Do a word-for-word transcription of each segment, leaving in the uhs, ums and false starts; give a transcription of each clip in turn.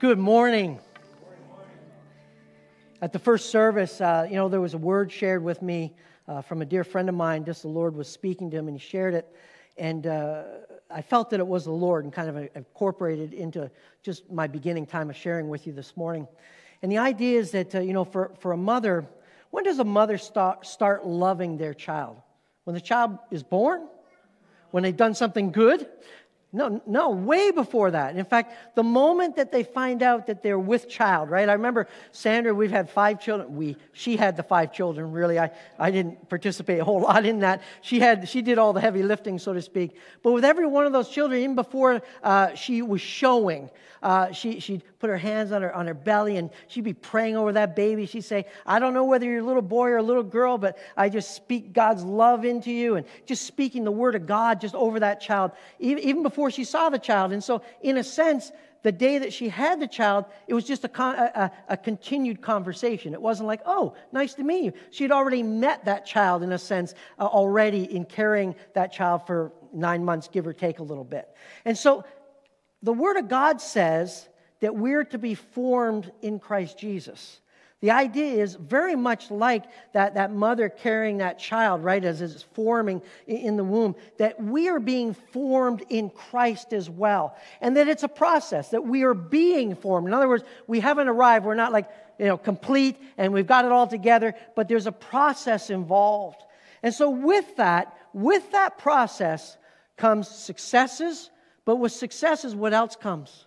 Good morning. At the first service, uh, you know, there was a word shared with me uh, from a dear friend of mine. Just the Lord was speaking to him, and he shared it. And uh, I felt that it was the Lord, and kind of incorporated into just my beginning time of sharing with you this morning. And the idea is that, uh, you know, for, for a mother, when does a mother start, start loving their child? When the child is born? When they've done something good? No, no, way before that. In fact, the moment that they find out that they're with child, right? I remember Sandra, we've had five children. We, she had the five children, really. I, I didn't participate a whole lot in that. She had, she did all the heavy lifting, so to speak. But with every one of those children, even before uh, she was showing, uh, she, she'd put her hands on her, on her belly, and she'd be praying over that baby. She'd say, I don't know whether you're a little boy or a little girl, but I just speak God's love into you, and just speaking the word of God just over that child, even, even before she saw the child. And so, in a sense, the day that she had the child, it was just a, con- a, a continued conversation. It wasn't like, oh, nice to meet you. She had already met that child, in a sense, uh, already in carrying that child for nine months, give or take a little bit. And so, the Word of God says that we're to be formed in Christ Jesus. The idea is very much like that, that mother carrying that child, right, as it's forming in the womb, that we are being formed in Christ as well. And that it's a process, that we are being formed. In other words, we haven't arrived. We're not like, you know, complete and we've got it all together, but there's a process involved. And so with that, with that process comes successes, but with successes, what else comes?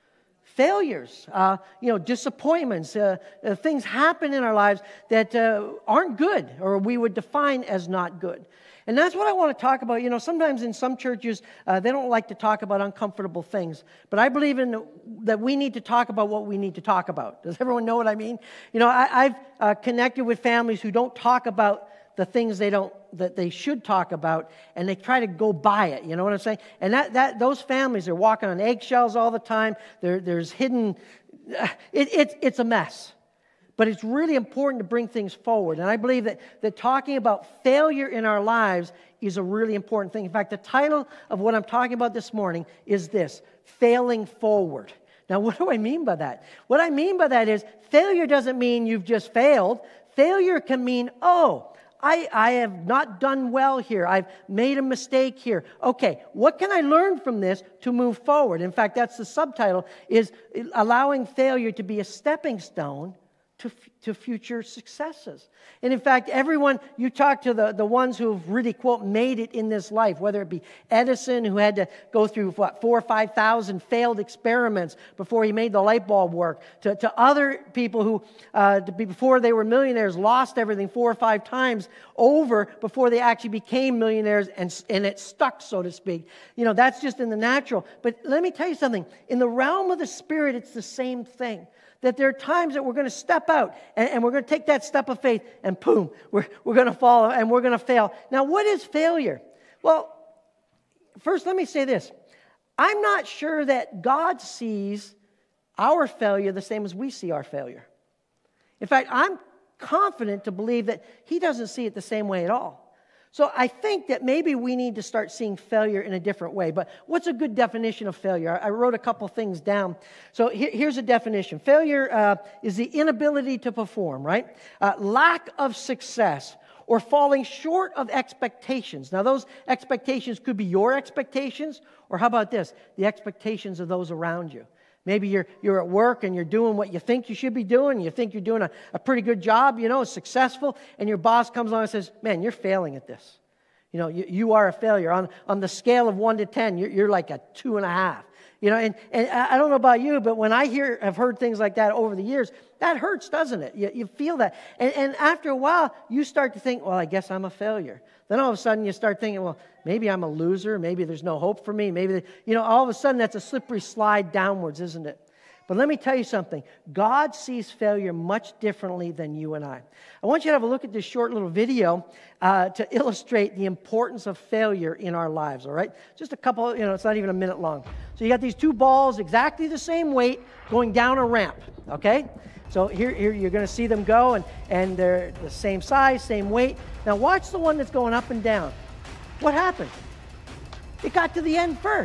Failures, uh, you know, disappointments, uh, uh, things happen in our lives that uh, aren't good, or we would define as not good. And that's what I want to talk about. You know, sometimes in some churches, uh, they don't like to talk about uncomfortable things. But I believe in that we need to talk about what we need to talk about. Does everyone know what I mean? You know, I, I've uh, connected with families who don't talk about the things they don't that they should talk about, and they try to go by it. You know what I'm saying? And that that those families are walking on eggshells all the time. There there's hidden. Uh, it, it it's a mess. But it's really important to bring things forward. And I believe that that talking about failure in our lives is a really important thing. In fact, the title of what I'm talking about this morning is this: Failing Forward. Now, what do I mean by that? What I mean by that is failure doesn't mean you've just failed. Failure can mean, oh, I, I have not done well here. I've made a mistake here. Okay, what can I learn from this to move forward? In fact, that's the subtitle, is allowing failure to be a stepping stone to, to future successes. And in fact, everyone, you talk to the, the ones who've really, quote, made it in this life, whether it be Edison, who had to go through, what, four or five thousand failed experiments before he made the light bulb work, to, to other people who, uh, to be, before they were millionaires, lost everything four or five times over before they actually became millionaires, and, and it stuck, so to speak. You know, that's just in the natural. But let me tell you something. In the realm of the Spirit, it's the same thing. That there are times that we're going to step out and, and we're going to take that step of faith and boom, we're, we're going to fall and we're going to fail. Now, what is failure? Well, first let me say this. I'm not sure that God sees our failure the same as we see our failure. In fact, I'm confident to believe that He doesn't see it the same way at all. So I think that maybe we need to start seeing failure in a different way. But what's a good definition of failure? I wrote a couple things down. So here, here's a definition. Failure uh, is the inability to perform, right? Uh, lack of success or falling short of expectations. Now, those expectations could be your expectations, or how about this? The expectations of those around you. Maybe you're you're at work and you're doing what you think you should be doing. You think you're doing a, a pretty good job, you know, successful. And your boss comes along and says, man, you're failing at this. You know, you, you are a failure. On, on the scale of one to ten, you're, you're like a two and a half. You know, and, and I don't know about you, but when I hear, have heard things like that over the years, that hurts, doesn't it? You, you feel that. And, and after a while, you start to think, well, I guess I'm a failure. Then all of a sudden you start thinking, well, maybe I'm a loser. Maybe there's no hope for me. Maybe, you know, all of a sudden that's a slippery slide downwards, isn't it? But let me tell you something. God sees failure much differently than you and I. I want you to have a look at this short little video uh, to illustrate the importance of failure in our lives, all right? Just a couple, you know, it's not even a minute long. So you got these two balls, exactly the same weight, going down a ramp, okay? So here, here you're going to see them go, and, and they're the same size, same weight. Now watch the one that's going up and down. What happened? It got to the end first.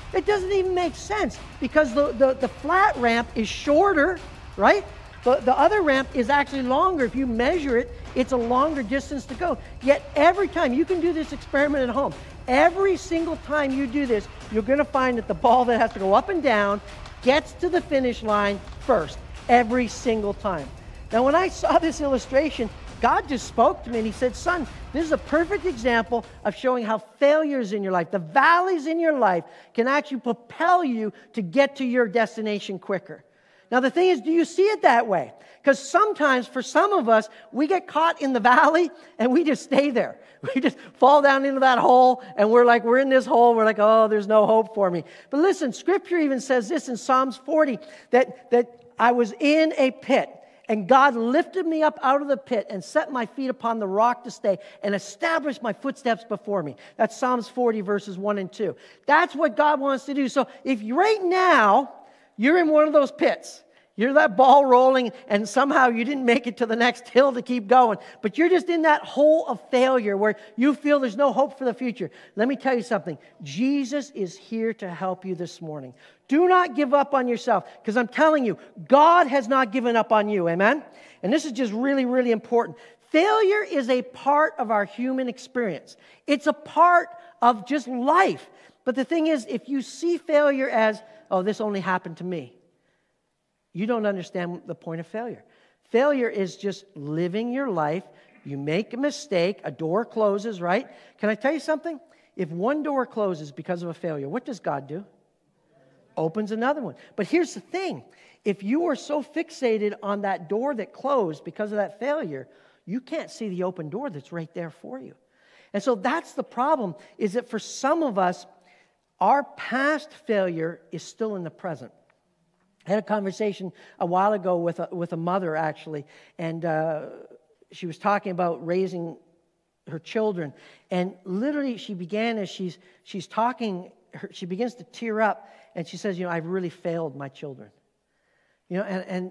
It doesn't even make sense because the, the, the flat ramp is shorter, right? The, the other ramp is actually longer. If you measure it, it's a longer distance to go. Yet every time, you can do this experiment at home. Every single time you do this, you're going to find that the ball that has to go up and down gets to the finish line first, every single time. Now, when I saw this illustration, God just spoke to me and he said, son, this is a perfect example of showing how failures in your life, the valleys in your life, can actually propel you to get to your destination quicker. Now, the thing is, do you see it that way? Because sometimes, for some of us, we get caught in the valley and we just stay there. We just fall down into that hole and we're like, we're in this hole. We're like, oh, there's no hope for me. But listen, Scripture even says this in Psalms forty, that, that I was in a pit. And God lifted me up out of the pit and set my feet upon the rock to stay and established my footsteps before me. That's Psalms forty, verses one and two. That's what God wants to do. So if you, right now you're in one of those pits, you're that ball rolling and somehow you didn't make it to the next hill to keep going, but you're just in that hole of failure where you feel there's no hope for the future. Let me tell you something. Jesus is here to help you this morning. Do not give up on yourself, because I'm telling you, God has not given up on you, amen? And this is just really, really important. Failure is a part of our human experience. It's a part of just life. But the thing is, if you see failure as, oh, this only happened to me, you don't understand the point of failure. Failure is just living your life. You make a mistake, a door closes, right? Can I tell you something? If one door closes because of a failure, what does God do? Opens another one. But here's the thing. If you are so fixated on that door that closed because of that failure, you can't see the open door that's right there for you. And so that's the problem, is that for some of us, our past failure is still in the present. I had a conversation a while ago with a, with a mother, actually, and uh, she was talking about raising her children. And literally, she began as she's she's talking, her, she begins to tear up, and she says, you know, I've really failed my children. You know, and, and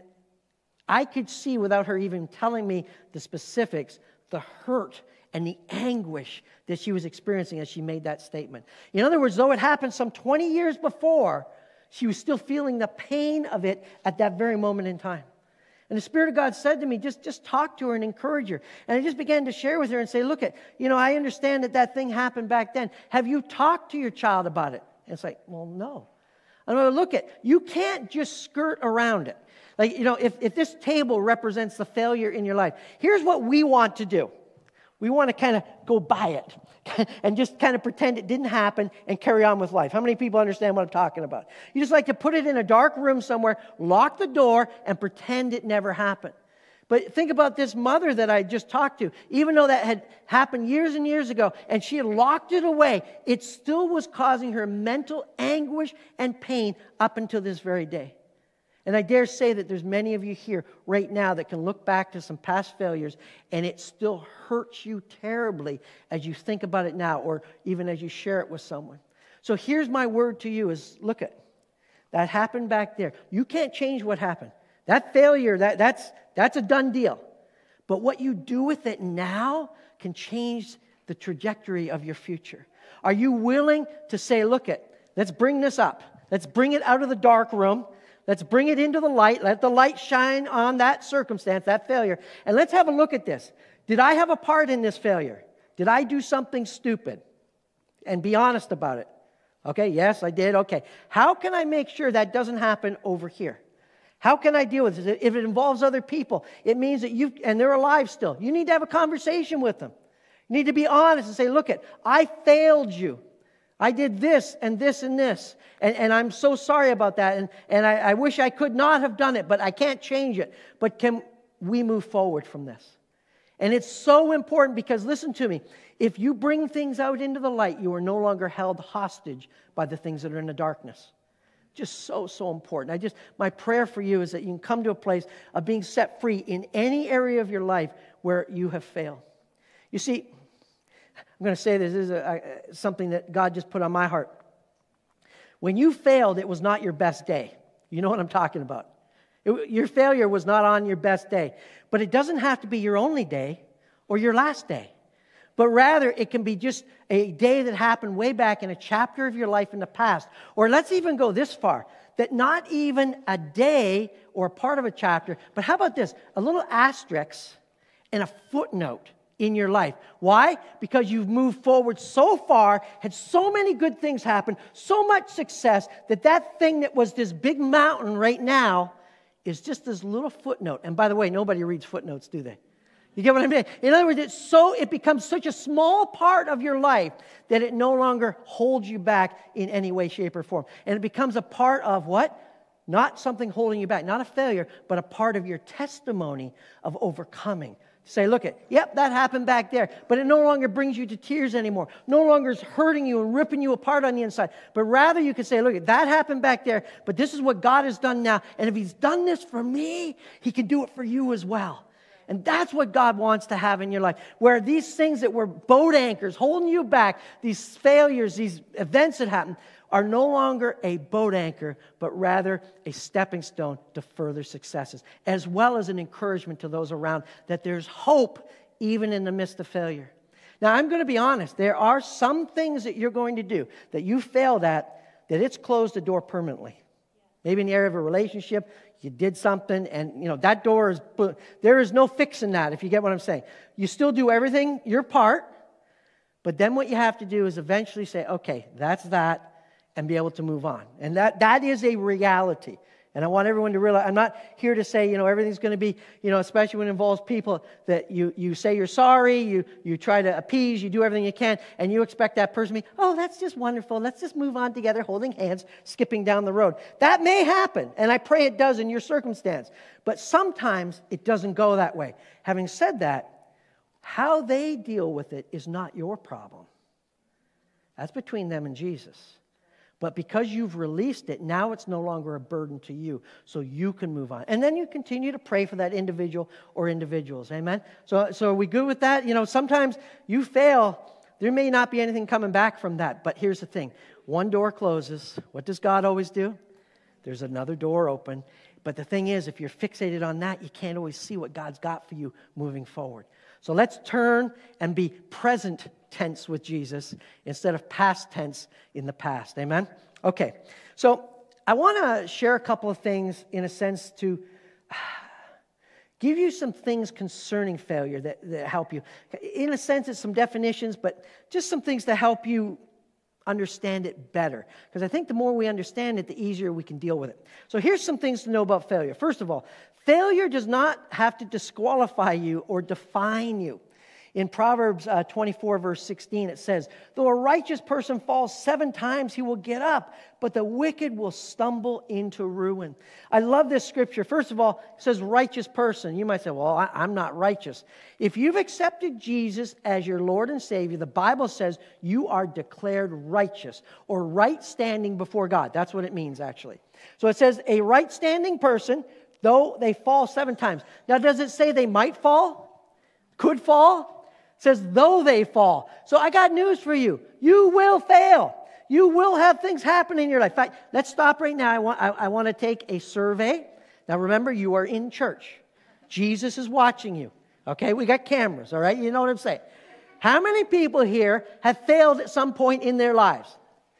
I could see, without her even telling me the specifics, the hurt and the anguish that she was experiencing as she made that statement. In other words, though it happened some twenty years before, she was still feeling the pain of it at that very moment in time. And the Spirit of God said to me, just, just talk to her and encourage her. And I just began to share with her and say, look, at, you know, I understand that that thing happened back then. Have you talked to your child about it? And it's like, well, no. I'm going to look at, you can't just skirt around it. Like, you know, if, if this table represents the failure in your life, here's what we want to do. We want to kind of go by it and just kind of pretend it didn't happen and carry on with life. How many people understand what I'm talking about? You just like to put it in a dark room somewhere, lock the door, and pretend it never happened. But think about this mother that I just talked to. Even though that had happened years and years ago, and she had locked it away, it still was causing her mental anguish and pain up until this very day. And I dare say that there's many of you here right now that can look back to some past failures, and it still hurts you terribly as you think about it now, or even as you share it with someone. So here's my word to you is, look at, that happened back there. You can't change what happened. That failure, that, that's, that's a done deal. But what you do with it now can change the trajectory of your future. Are you willing to say, look at, let's bring this up. Let's bring it out of the dark room. Let's bring it into the light. Let the light shine on that circumstance, that failure. And let's have a look at this. Did I have a part in this failure? Did I do something stupid? And be honest about it. Okay, yes, I did. Okay. How can I make sure that doesn't happen over here? How can I deal with this? If it involves other people, it means that you, and they're alive still, you need to have a conversation with them. You need to be honest and say, look, it, I failed you. I did this and this and this, and, and I'm so sorry about that, and, and I, I wish I could not have done it, but I can't change it. But can we move forward from this? And it's so important because, listen to me, if you bring things out into the light, you are no longer held hostage by the things that are in the darkness. Just so, so important. I just, my prayer for you is that you can come to a place of being set free in any area of your life where you have failed. You see, I'm going to say this, this is a, a, something that God just put on my heart. When you failed, it was not your best day. You know what I'm talking about. It, your failure was not on your best day. But it doesn't have to be your only day or your last day. but rather it can be just a day that happened way back in a chapter of your life in the past. Or let's even go this far, that not even a day or a part of a chapter, but how about this? A little asterisk and a footnote in your life. Why? Because you've moved forward so far, had so many good things happen, so much success, that that thing that was this big mountain right now is just this little footnote. And by the way, nobody reads footnotes, do they? You get what I mean? In other words, it's so it becomes such a small part of your life that it no longer holds you back in any way, shape, or form. And it becomes a part of what? Not something holding you back, not a failure, but a part of your testimony of overcoming. Say, look at, yep, that happened back there, but it no longer brings you to tears anymore. No longer is hurting you and ripping you apart on the inside. But rather you can say, look, that happened back there, but this is what God has done now. And if He's done this for me, He can do it for you as well. And that's what God wants to have in your life, where these things that were boat anchors holding you back, these failures, these events that happen, are no longer a boat anchor, but rather a stepping stone to further successes, as well as an encouragement to those around that there's hope even in the midst of failure. Now, I'm going to be honest. There are some things that you're going to do that you failed at, that it's closed the door permanently. Maybe in the area of a relationship, you did something, and you know that door is, there is no fixing that, if you get what I'm saying. You still do everything, your part, but then what you have to do is eventually say, okay, that's that, and be able to move on. And that that is a reality. And I want everyone to realize, I'm not here to say, you know, everything's going to be, you know, especially when it involves people, that you, you say you're sorry, you, you try to appease, you do everything you can, and you expect that person to be, oh, that's just wonderful, let's just move on together, holding hands, skipping down the road. That may happen, and I pray it does in your circumstance. But sometimes it doesn't go that way. Having said that, how they deal with it is not your problem. That's between them and Jesus. But because you've released it, now it's no longer a burden to you, so you can move on. And then you continue to pray for that individual or individuals, amen? So, so are we good with that? You know, sometimes you fail, there may not be anything coming back from that, but here's the thing. One door closes. What does God always do? There's another door open. But the thing is, if you're fixated on that, you can't always see what God's got for you moving forward. So let's turn and be present tense with Jesus instead of past tense in the past. Amen? Okay. So I want to share a couple of things in a sense to give you some things concerning failure that, that help you. In a sense, it's some definitions, but just some things to help you understand it better. Because I think the more we understand it, the easier we can deal with it. So here's some things to know about failure. First of all, failure does not have to disqualify you or define you. In Proverbs uh, twenty-four, verse sixteen, it says, though a righteous person falls seven times, he will get up, but the wicked will stumble into ruin. I love this scripture. First of all, it says righteous person. You might say, well, I, I'm not righteous. If you've accepted Jesus as your Lord and Savior, the Bible says you are declared righteous or right standing before God. That's what it means, actually. So it says a right standing person, though they fall seven times. Now, does it say they might fall? Could fall? It says, though they fall. So I got news for you. You will fail. You will have things happen in your life. In fact, let's stop right now. I want, I, I want to take a survey. Now remember, you are in church. Jesus is watching you. Okay, we got cameras, all right? You know what I'm saying. How many people here have failed at some point in their lives?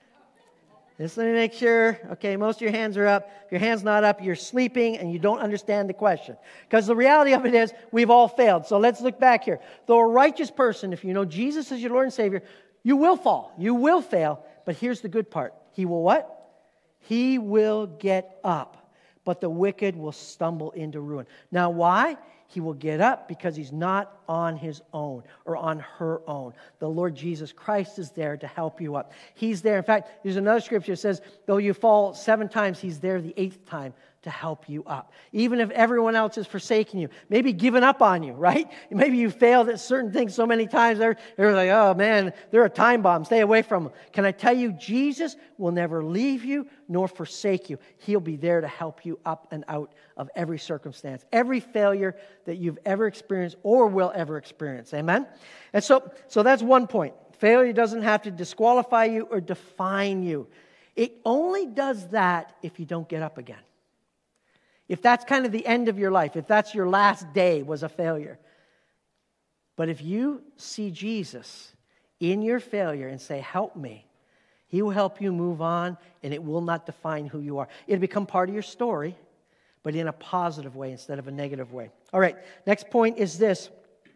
Just let me make sure. Okay, most of your hands are up. If your hand's not up, you're sleeping and you don't understand the question. Because the reality of it is, we've all failed. So let's look back here. Though a righteous person, if you know Jesus as your Lord and Savior, you will fall. You will fail. But here's the good part. He will what? He will get up. But the wicked will stumble into ruin. Now why? He will get up because he's not on his own or on her own. The Lord Jesus Christ is there to help you up. He's there. In fact, there's another scripture that says, though you fall seven times, he's there the eighth time to help you up. Even if everyone else has forsaken you, maybe given up on you, right? Maybe you failed at certain things so many times, they're, they're like, oh man, they're a time bomb. Stay away from them. Can I tell you, Jesus will never leave you nor forsake you. He'll be there to help you up and out of every circumstance, every failure that you've ever experienced or will ever experience. Amen? And so, so that's one point. Failure doesn't have to disqualify you or define you. It only does that if you don't get up again. If that's kind of the end of your life, if that's your last day was a failure, But if you see Jesus in your failure and say, help me, he will help you move on, and it will not define who you are. It'll become part of your story, but in a positive way instead of a negative way. All right, next point is this,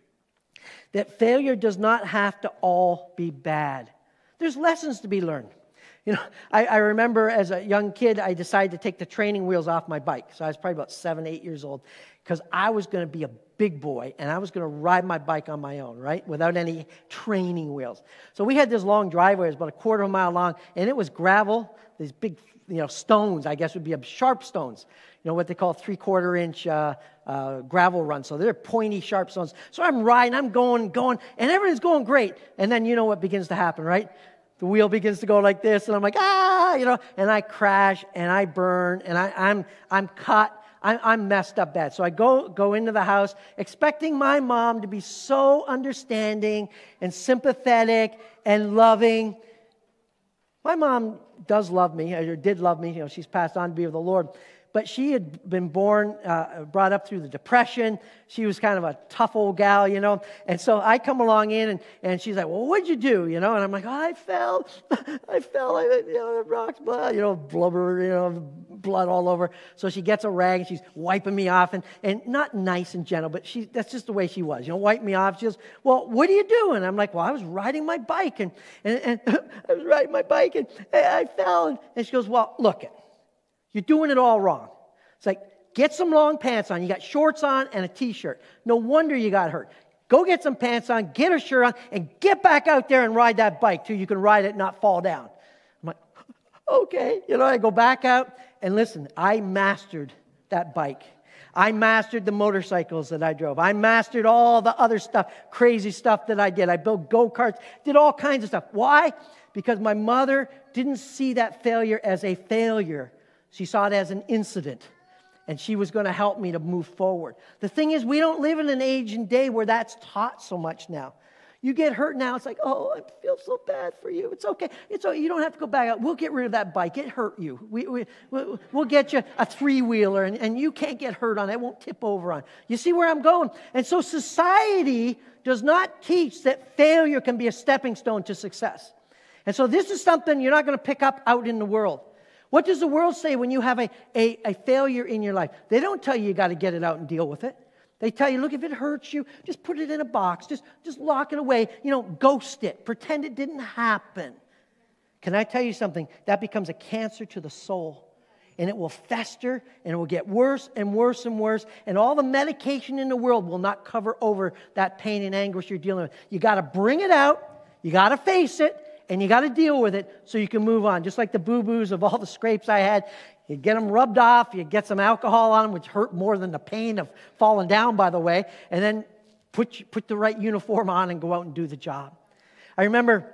that failure does not have to all be bad. There's lessons to be learned. You know, I, I remember as a young kid, I decided to take the training wheels off my bike. So I was probably about seven, eight years old, because I was going to be a big boy, and I was going to ride my bike on my own, right, without any training wheels. So we had this long driveway, it was about a quarter of a mile long, and it was gravel, these big, you know, stones, I guess would be sharp stones, you know, what they call three-quarter inch uh, uh, gravel runs. So they're pointy, sharp stones. So I'm riding, I'm going, going, and everything's going great. And then you know what begins to happen, right? The wheel begins to go like this, and I'm like, ah, you know, and I crash, and I burn, and I, I'm I'm cut. I'm, I'm messed up bad. So I go, go into the house expecting my mom to be so understanding and sympathetic and loving. My mom does love me, or did love me. You know, she's passed on to be with the Lord. But she had been born, uh, brought up through the Depression. She was kind of a tough old gal, you know. And so I come along in, and, and she's like, well, what'd you do, you know? And I'm like, oh, I fell. I fell. I, you know, rocks, blood, you know, blubber, you know, blood all over. So she gets a rag, and she's wiping me off. And, and not nice and gentle, but she that's just the way she was. You know, wipe me off. She goes, well, what are you doing? I'm like, well, I was riding my bike. And, and, and I was riding my bike, and I fell. And, and she goes, well, look it. You're doing it all wrong. It's like, get some long pants on. You got shorts on and a T-shirt. No wonder you got hurt. Go get some pants on, get a shirt on, and get back out there and ride that bike till you can ride it and not fall down. I'm like, okay. You know, I go back out, and listen, I mastered that bike. I mastered the motorcycles that I drove. I mastered all the other stuff, crazy stuff that I did. I built go-karts, did all kinds of stuff. Why? Because my mother didn't see that failure as a failure. She saw it as an incident, and she was going to help me to move forward. The thing is, we don't live in an age and day where that's taught so much now. You get hurt now, it's like, oh, I feel so bad for you. It's okay. It's okay. You don't have to go back out. We'll get rid of that bike. It hurt you. We, we, we'll get you a three-wheeler, and, and you can't get hurt on it. It won't tip over on. You see where I'm going? And so society does not teach that failure can be a stepping stone to success. And so this is something you're not going to pick up out in the world. What does the world say when you have a, a, a failure in your life? They don't tell you you got to get it out and deal with it. They tell you, look, if it hurts you, just put it in a box. Just, just lock it away. You know, ghost it. Pretend it didn't happen. Can I tell you something? That becomes a cancer to the soul. And it will fester, and it will get worse and worse and worse. And all the medication in the world will not cover over that pain and anguish you're dealing with. You got to bring it out. You got to face it. And you got to deal with it so you can move on. Just like the boo-boos of all the scrapes I had. You get them rubbed off. You get some alcohol on them, which hurt more than the pain of falling down, by the way. And then put, put the right uniform on and go out and do the job. I remember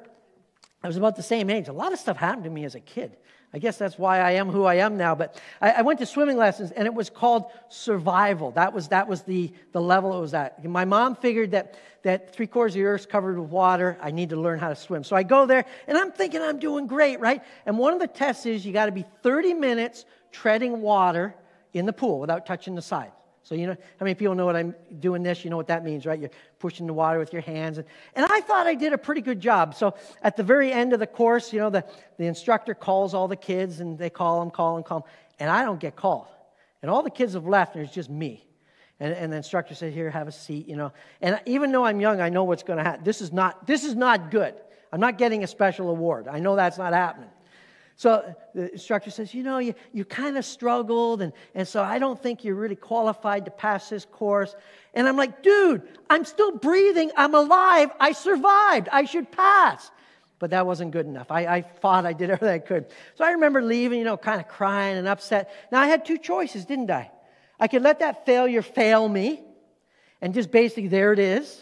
I was about the same age. A lot of stuff happened to me as a kid. I guess that's why I am who I am now. But I, I went to swimming lessons, and it was called survival. That was that was the, the level it was at. My mom figured that, that three-quarters of the earth's covered with water. I need to learn how to swim. So I go there, and I'm thinking I'm doing great, right? And one of the tests is you got to be thirty minutes treading water in the pool without touching the side. So you know how many people know what I'm doing this? You know what that means, right? You're pushing the water with your hands. And, and I thought I did a pretty good job. So at the very end of the course, you know, the, the instructor calls all the kids, and they call them, call them, call them. And I don't get called. And all the kids have left, and it's just me. And, and the instructor said, here, have a seat, you know. And even though I'm young, I know what's going to happen. This is not, this is not good. I'm not getting a special award. I know that's not happening. So the instructor says, you know, you, you kind of struggled, and, and so I don't think you're really qualified to pass this course. And I'm like, dude, I'm still breathing. I'm alive. I survived. I should pass. But that wasn't good enough. I, I fought. I did everything I could. So I remember leaving, you know, kind of crying and upset. Now, I had two choices, didn't I? I could let that failure fail me, and just basically there it is.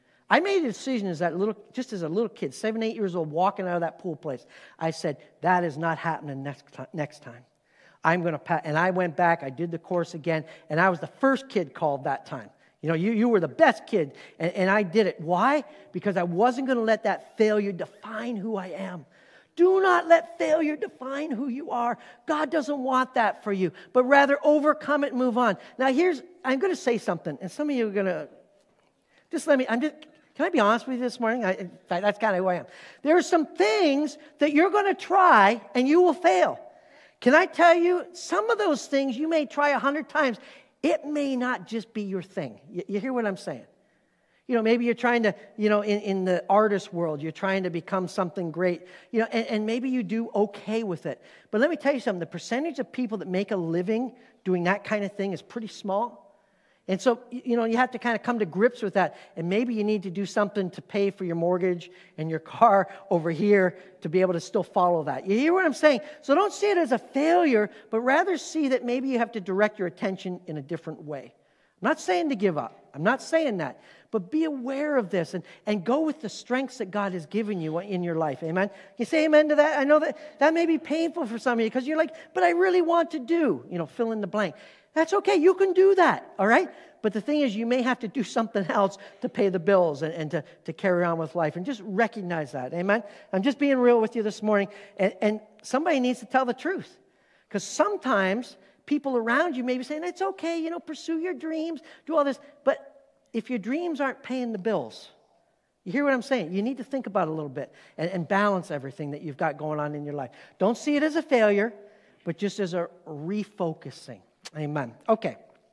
I made a decision as that little, just as a little kid, seven, eight years old, walking out of that pool place. I said, that is not happening next time. Next time. I'm going to pass. And I went back. I did the course again. And I was the first kid called that time. You know, you, you were the best kid. And, and I did it. Why? Because I wasn't going to let that failure define who I am. Do not let failure define who you are. God doesn't want that for you. But rather overcome it and move on. Now here's, I'm going to say something. And some of you are going to Just let me, I'm just, can I be honest with you this morning? I, in fact, that's kind of who I am. There are some things that you're going to try and you will fail. Can I tell you, some of those things you may try a hundred times. It may not just be your thing. You, you hear what I'm saying? You know, maybe you're trying to, you know, in, in the artist world, you're trying to become something great, you know, and, and maybe you do okay with it. But let me tell you something, the percentage of people that make a living doing that kind of thing is pretty small. And so, you know, you have to kind of come to grips with that. And maybe you need to do something to pay for your mortgage and your car over here to be able to still follow that. You hear what I'm saying? So don't see it as a failure, but rather see that maybe you have to direct your attention in a different way. I'm not saying to give up. I'm not saying that. But be aware of this and, and go with the strengths that God has given you in your life. Amen? You say amen to that? I know that that may be painful for some of you because you're like, but I really want to do, you know, fill in the blank. That's okay. You can do that, all right? But the thing is, you may have to do something else to pay the bills and, and to, to carry on with life. And just recognize that, amen? I'm just being real with you this morning. And, and somebody needs to tell the truth. Because sometimes people around you may be saying, it's okay, you know, pursue your dreams, do all this. But if your dreams aren't paying the bills, you hear what I'm saying? You need to think about it a little bit and, and balance everything that you've got going on in your life. Don't see it as a failure, but just as a refocusing. Amen. Okay.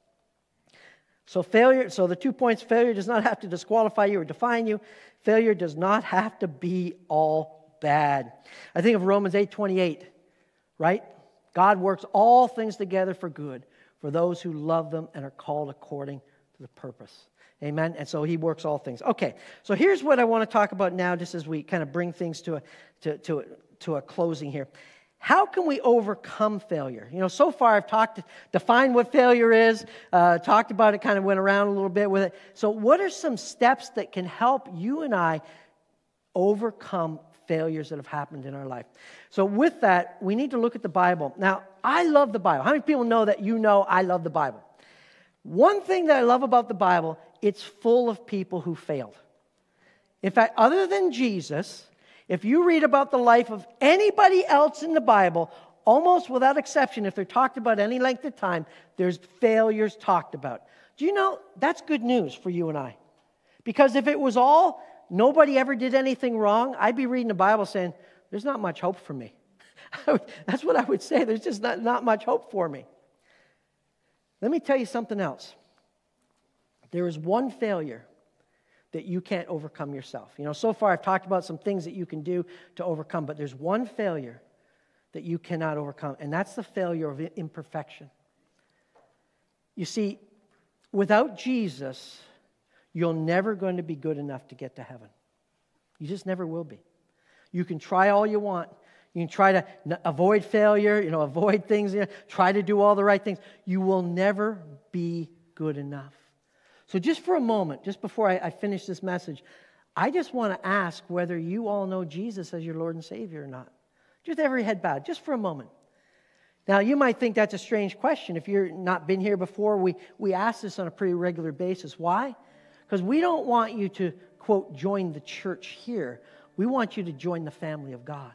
So failure, so the two points, failure does not have to disqualify you or define you. Failure does not have to be all bad. I think of Romans eight twenty-eight, right? God works all things together for good for those who love them and are called according to the purpose. Amen? And so he works all things. Okay, so here's what I want to talk about now just as we kind of bring things to a, to, to, to a closing here. How can we overcome failure? You know, so far I've talked, defined what failure is, uh, talked about it, kind of went around a little bit with it. So what are some steps that can help you and I overcome failures that have happened in our life? So with that, we need to look at the Bible. Now, I love the Bible. How many people know that you know I love the Bible? One thing that I love about the Bible, it's full of people who failed. In fact, other than Jesus, if you read about the life of anybody else in the Bible, almost without exception, if they're talked about any length of time, there's failures talked about. Do you know, that's good news for you and I. Because if it was all, nobody ever did anything wrong, I'd be reading the Bible saying, there's not much hope for me. That's what I would say. There's just not, not much hope for me. Let me tell you something else. There is one failure that you can't overcome yourself. You know, so far I've talked about some things that you can do to overcome, but there's one failure that you cannot overcome, and that's the failure of imperfection. You see, without Jesus, you're never going to be good enough to get to heaven. You just never will be. You can try all you want. You can try to avoid failure, you know, avoid things, you know, try to do all the right things. You will never be good enough. So just for a moment, just before I, I finish this message, I just want to ask whether you all know Jesus as your Lord and Savior or not. Just every head bowed, just for a moment. Now, you might think that's a strange question. If you've not been here before, we, we ask this on a pretty regular basis. Why? Because we don't want you to, quote, join the church here. We want you to join the family of God.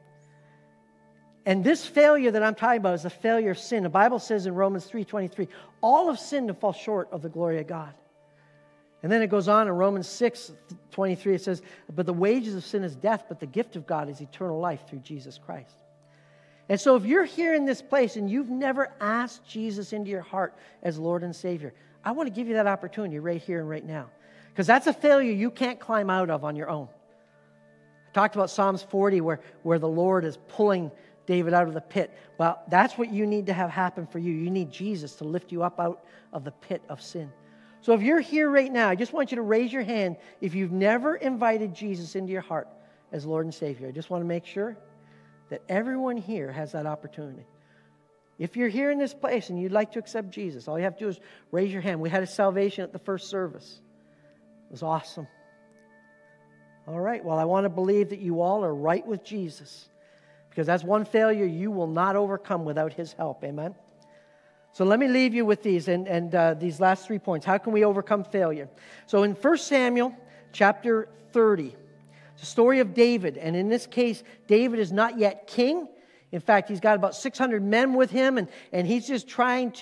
And this failure that I'm talking about is the failure of sin. The Bible says in Romans three twenty-three, all have sinned and fall short of the glory of God. And then it goes on in Romans six twenty-three, it says, but the wages of sin is death, but the gift of God is eternal life through Jesus Christ. And so if you're here in this place and you've never asked Jesus into your heart as Lord and Savior, I want to give you that opportunity right here and right now. Because that's a failure you can't climb out of on your own. I talked about Psalms forty where, where the Lord is pulling David out of the pit. Well, that's what you need to have happen for you. You need Jesus to lift you up out of the pit of sin. So if you're here right now, I just want you to raise your hand if you've never invited Jesus into your heart as Lord and Savior. I just want to make sure that everyone here has that opportunity. If you're here in this place and you'd like to accept Jesus, all you have to do is raise your hand. We had a salvation at the first service. It was awesome. All right, well, I want to believe that you all are right with Jesus, because that's one failure you will not overcome without His help. Amen? So let me leave you with these and, and uh, these last three points. How can we overcome failure? So in First Samuel chapter thirty, it's the story of David. And in this case, David is not yet king. In fact, he's got about six hundred men with him, and, and he's just trying to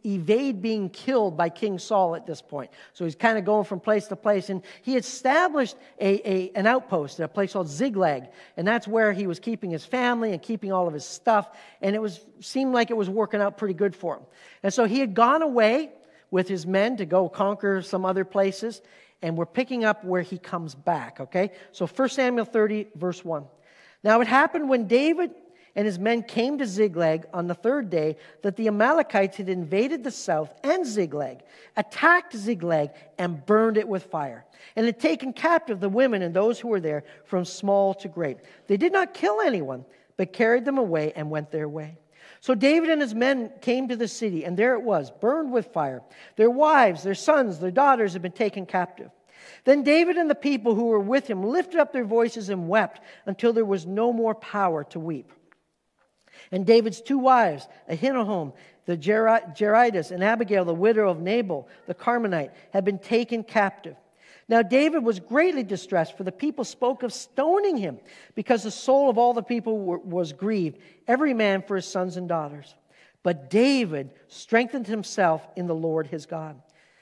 evade being killed by King Saul at this point. So he's kind of going from place to place. And he established a, a, an outpost at a place called Ziklag. And that's where he was keeping his family and keeping all of his stuff. And it was seemed like it was working out pretty good for him. And so he had gone away with his men to go conquer some other places. And we're picking up where he comes back, okay? So First Samuel thirty, verse one. Now it happened when David and his men came to Ziklag on the third day that the Amalekites had invaded the south and Ziklag, attacked Ziklag, and burned it with fire, and had taken captive the women and those who were there from small to great. They did not kill anyone, but carried them away and went their way. So David and his men came to the city, and there it was, burned with fire. Their wives, their sons, their daughters had been taken captive. Then David and the people who were with him lifted up their voices and wept until there was no more power to weep. And David's two wives, Ahinoam the Jeritas, and Abigail, the widow of Nabal the Carmelite, had been taken captive. Now David was greatly distressed, for the people spoke of stoning him, because the soul of all the people was grieved, every man for his sons and daughters. But David strengthened himself in the Lord his God.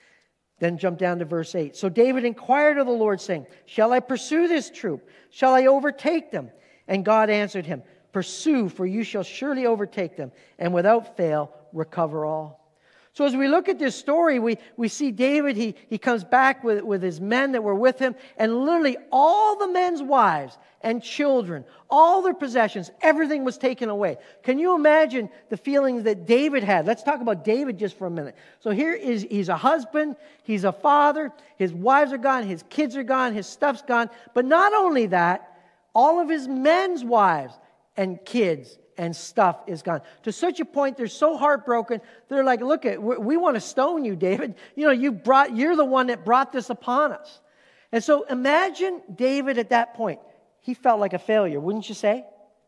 Then jump down to verse eight. So David inquired of the Lord, saying, shall I pursue this troop? Shall I overtake them? And God answered him, pursue, for you shall surely overtake them, and without fail recover all. So as we look at this story, we, we see David, he, he comes back with, with his men that were with him, and literally all the men's wives and children, all their possessions, everything was taken away. Can you imagine the feelings that David had? Let's talk about David just for a minute. So here is, he's a husband, he's a father, his wives are gone, his kids are gone, his stuff's gone. But not only that, all of his men's wives and kids and stuff is gone. To such a point, they're so heartbroken, they're like, look, at, we, we want to stone you, David. You know, you brought, you're the one that brought this upon us. And so imagine David at that point. He felt like a failure, wouldn't you say?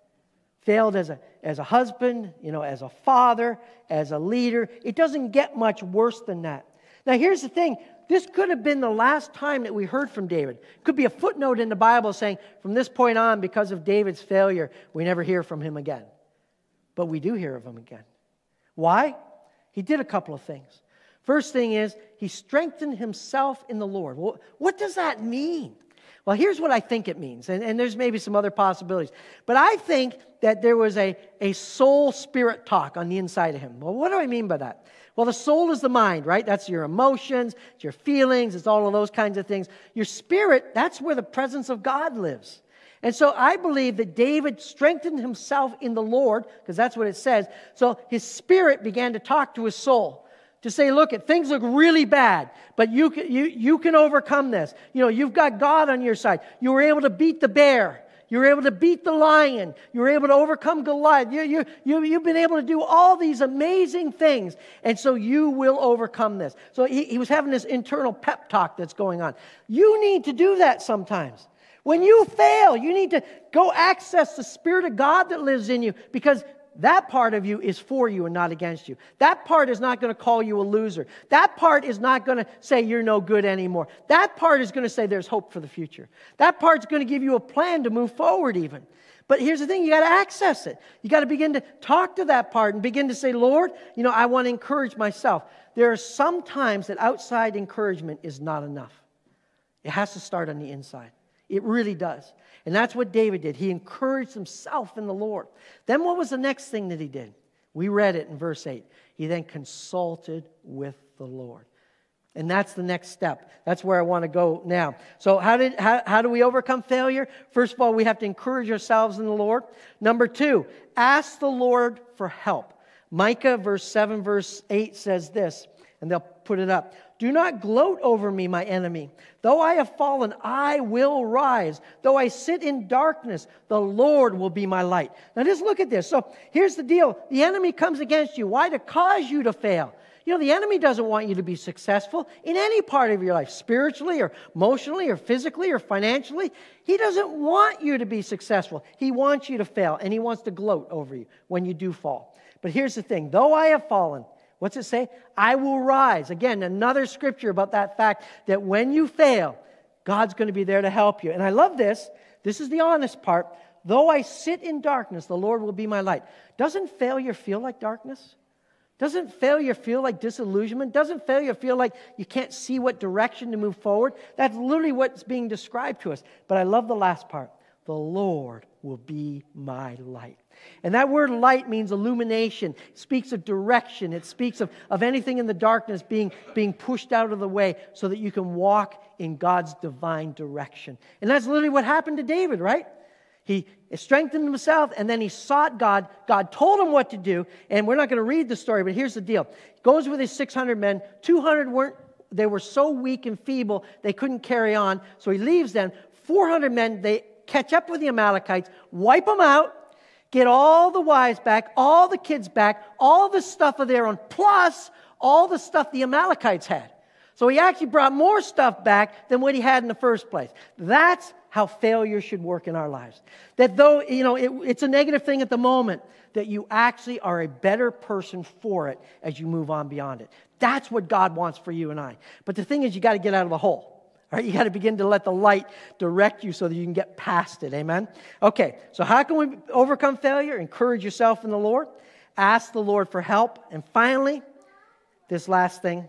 Failed as a, as a husband, you know, as a father, as a leader. It doesn't get much worse than that. Now, here's the thing. This could have been the last time that we heard from David. It could be a footnote in the Bible saying, from this point on, because of David's failure, we never hear from him again. But we do hear of him again. Why? He did a couple of things. First thing is, he strengthened himself in the Lord. Well, what does that mean? Well, here's what I think it means, and, and there's maybe some other possibilities. But I think that there was a, a soul-spirit talk on the inside of him. Well, what do I mean by that? Well, the soul is the mind, right? That's your emotions, it's your feelings, it's all of those kinds of things. Your spirit, that's where the presence of God lives. And so I believe that David strengthened himself in the Lord, because that's what it says. So his spirit began to talk to his soul. To say, look, things look really bad, but you can, you, you can overcome this. You know, you've got God on your side. You were able to beat the bear. You were able to beat the lion. You were able to overcome Goliath. You, you, you, you've been able to do all these amazing things, and so you will overcome this. So he, he was having this internal pep talk that's going on. You need to do that sometimes. When you fail, you need to go access the Spirit of God that lives in you, because that part of you is for you and not against you. That part is not going to call you a loser. That part is not going to say you're no good anymore. That part is going to say there's hope for the future. That part's going to give you a plan to move forward even. But here's the thing, you got to access it. You got to begin to talk to that part and begin to say, Lord, you know, I want to encourage myself. There are some times that outside encouragement is not enough. It has to start on the inside. It really does. And that's what David did. He encouraged himself in the Lord. Then what was the next thing that he did? We read it in verse eight. He then consulted with the Lord. And that's the next step. That's where I want to go now. So how did how, how do we overcome failure? First of all, we have to encourage ourselves in the Lord. Number two, ask the Lord for help. Micah verse seven, verse eight says this, and they'll put it up. Do not gloat over me, my enemy. Though I have fallen, I will rise. Though I sit in darkness, the Lord will be my light. Now just look at this. So here's the deal. The enemy comes against you. Why? To cause you to fail. You know, the enemy doesn't want you to be successful in any part of your life, spiritually or emotionally or physically or financially. He doesn't want you to be successful. He wants you to fail, and he wants to gloat over you when you do fall. But here's the thing. Though I have fallen, what's it say? I will rise. Again, another scripture about that fact that when you fail, God's going to be there to help you. And I love this. This is the honest part. Though I sit in darkness, the Lord will be my light. Doesn't failure feel like darkness? Doesn't failure feel like disillusionment? Doesn't failure feel like you can't see what direction to move forward? That's literally what's being described to us. But I love the last part. The Lord will be my light. And that word light means illumination. It speaks of direction. It speaks of, of anything in the darkness being, being pushed out of the way so that you can walk in God's divine direction. And that's literally what happened to David, right? He strengthened himself, and then he sought God. God told him what to do, and we're not going to read the story, but here's the deal. He goes with his six hundred men. two hundred weren't, they were so weak and feeble, they couldn't carry on. So he leaves them. four hundred men, they catch up with the Amalekites, wipe them out, get all the wives back, all the kids back, all the stuff of their own, plus all the stuff the Amalekites had. So he actually brought more stuff back than what he had in the first place. That's how failure should work in our lives. That though, you know, it, it's a negative thing at the moment, that you actually are a better person for it as you move on beyond it. That's what God wants for you and I. But the thing is, you got to get out of the hole. All right? You got to begin to let the light direct you so that you can get past it. Amen? Okay, so how can we overcome failure? Encourage yourself in the Lord. Ask the Lord for help. And finally, this last thing,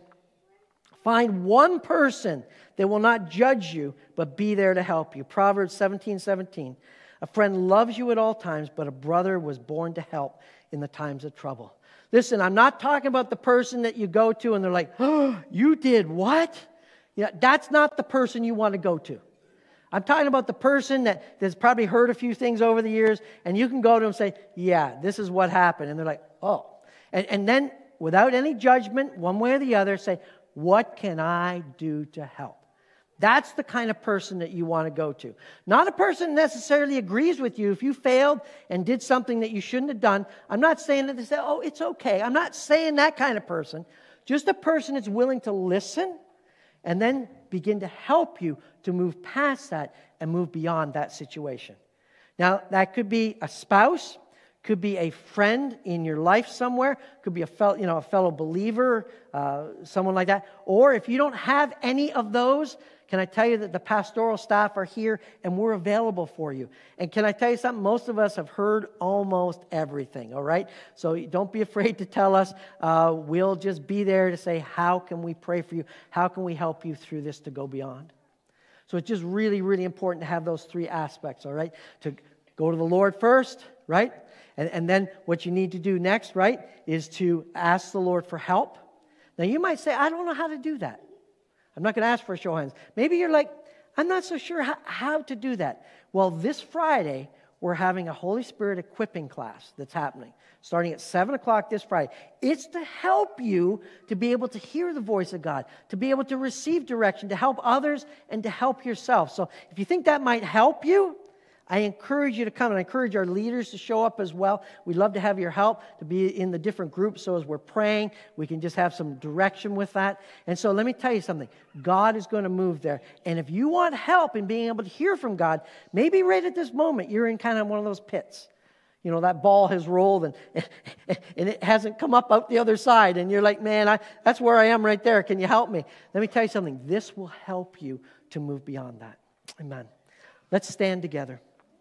find one person that will not judge you, but be there to help you. Proverbs seventeen seventeen. A friend loves you at all times, but a brother was born to help in the times of trouble. Listen, I'm not talking about the person that you go to and they're like, oh, you did what? Yeah, that's not the person you want to go to. I'm talking about the person that, that's probably heard a few things over the years, and you can go to them and say, yeah, this is what happened. And they're like, oh. And, and then, without any judgment, one way or the other, say, what can I do to help? That's the kind of person that you want to go to. Not a person that necessarily agrees with you. If you failed and did something that you shouldn't have done, I'm not saying that they say, oh, it's okay. I'm not saying that kind of person. Just a person that's willing to listen and then begin to help you to move past that and move beyond that situation. Now, that could be a spouse, could be a friend in your life somewhere, could be a fellow, you know, a fellow believer, uh, someone like that. Or if you don't have any of those, can I tell you that the pastoral staff are here and we're available for you. And can I tell you something? Most of us have heard almost everything, all right? So don't be afraid to tell us. Uh, we'll just be there to say, how can we pray for you? How can we help you through this to go beyond? So it's just really, really important to have those three aspects, all right? To go to the Lord first, right? And, and then what you need to do next, right, is to ask the Lord for help. Now, you might say, I don't know how to do that. I'm not going to ask for a show of hands. Maybe you're like, I'm not so sure how, how to do that. Well, this Friday, we're having a Holy Spirit equipping class that's happening, starting at seven o'clock this Friday. It's to help you to be able to hear the voice of God, to be able to receive direction, to help others, and to help yourself. So if you think that might help you, I encourage you to come, and I encourage our leaders to show up as well. We'd love to have your help to be in the different groups, so as we're praying, we can just have some direction with that. And so let me tell you something. God is going to move there. And if you want help in being able to hear from God, maybe right at this moment, you're in kind of one of those pits. You know, that ball has rolled, and, and it hasn't come up out the other side. And you're like, man, I, that's where I am right there. Can you help me? Let me tell you something. This will help you to move beyond that. Amen. Let's stand together.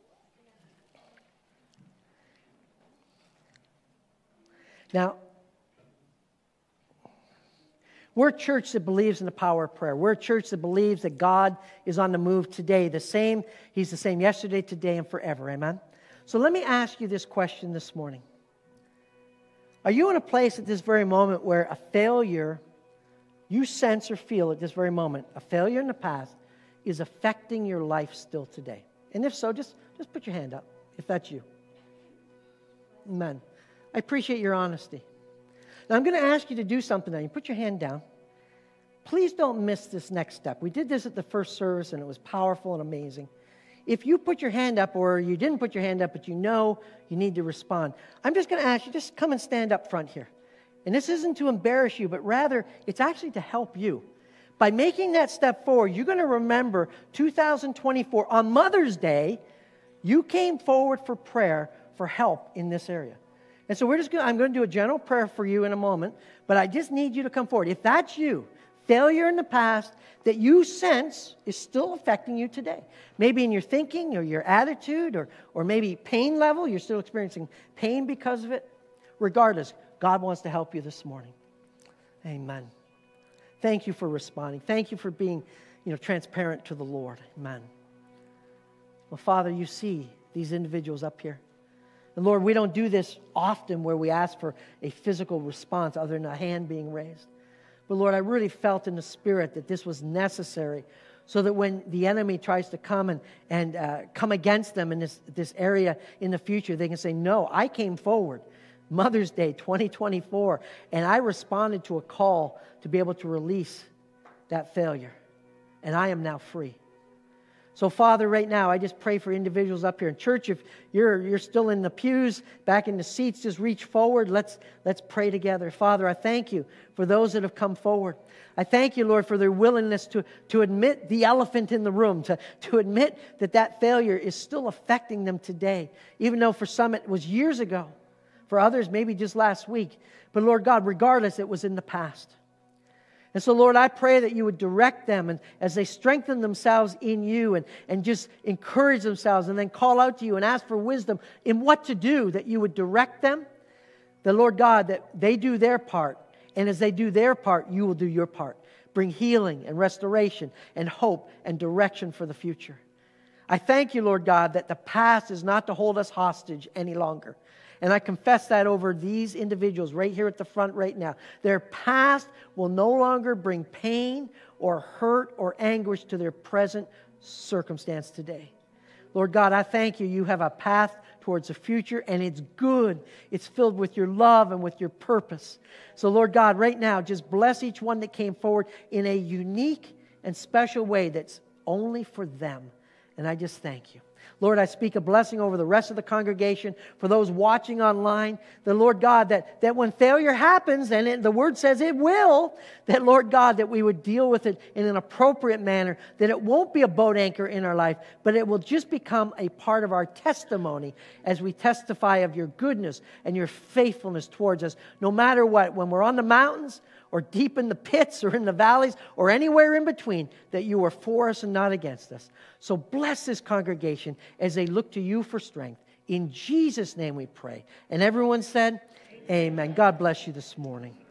Now, we're a church that believes in the power of prayer. We're a church that believes that God is on the move today. The same, He's the same yesterday, today, and forever. Amen? So let me ask you this question this morning. Are you in a place at this very moment where a failure, you sense or feel at this very moment, a failure in the past, is affecting your life still today? And if so, just, just put your hand up, if that's you. Amen. I appreciate your honesty. Now, I'm going to ask you to do something now. You put your hand down. Please don't miss this next step. We did this at the first service, and it was powerful and amazing. If you put your hand up, or you didn't put your hand up, but you know you need to respond, I'm just going to ask you, just come and stand up front here. And this isn't to embarrass you, but rather, it's actually to help you. By making that step forward, you're going to remember two thousand twenty-four, on Mother's Day, you came forward for prayer for help in this area. And so we're just going to, I'm going to do a general prayer for you in a moment, but I just need you to come forward. If that's you, failure in the past that you sense is still affecting you today. Maybe in your thinking or your attitude, or, or maybe pain level, you're still experiencing pain because of it. Regardless, God wants to help you this morning. Amen. Thank you for responding. Thank you for being, you know, transparent to the Lord. Amen. Well, Father, you see these individuals up here. And Lord, we don't do this often where we ask for a physical response other than a hand being raised. But Lord, I really felt in the Spirit that this was necessary so that when the enemy tries to come and, and uh, come against them in this, this area in the future, they can say, no, I came forward Mother's Day twenty twenty-four, and I responded to a call to be able to release that failure. And I am now free. So, Father, right now, I just pray for individuals up here in church. If you're you're still in the pews, back in the seats, just reach forward. Let's let's pray together. Father, I thank you for those that have come forward. I thank you, Lord, for their willingness to, to admit the elephant in the room, to, to admit that that failure is still affecting them today, even though for some it was years ago. For others, maybe just last week. But, Lord God, regardless, it was in the past. And so, Lord, I pray that you would direct them and as they strengthen themselves in you and, and just encourage themselves and then call out to you and ask for wisdom in what to do, that you would direct them. The Lord God, that they do their part. And as they do their part, you will do your part. Bring healing and restoration and hope and direction for the future. I thank you, Lord God, that the past is not to hold us hostage any longer. And I confess that over these individuals right here at the front right now. Their past will no longer bring pain or hurt or anguish to their present circumstance today. Lord God, I thank you. You have a path towards the future, and it's good. It's filled with your love and with your purpose. So, Lord God, right now, just bless each one that came forward in a unique and special way that's only for them. And I just thank you. Lord, I speak a blessing over the rest of the congregation, for those watching online, the Lord God, that, that when failure happens, and it, the Word says it will, that Lord God, that we would deal with it in an appropriate manner, that it won't be a boat anchor in our life, but it will just become a part of our testimony as we testify of your goodness and your faithfulness towards us, no matter what, when we're on the mountains, or deep in the pits, or in the valleys, or anywhere in between, that you are for us and not against us. So bless this congregation as they look to you for strength. In Jesus' name we pray. And everyone said, amen. Amen. God bless you this morning.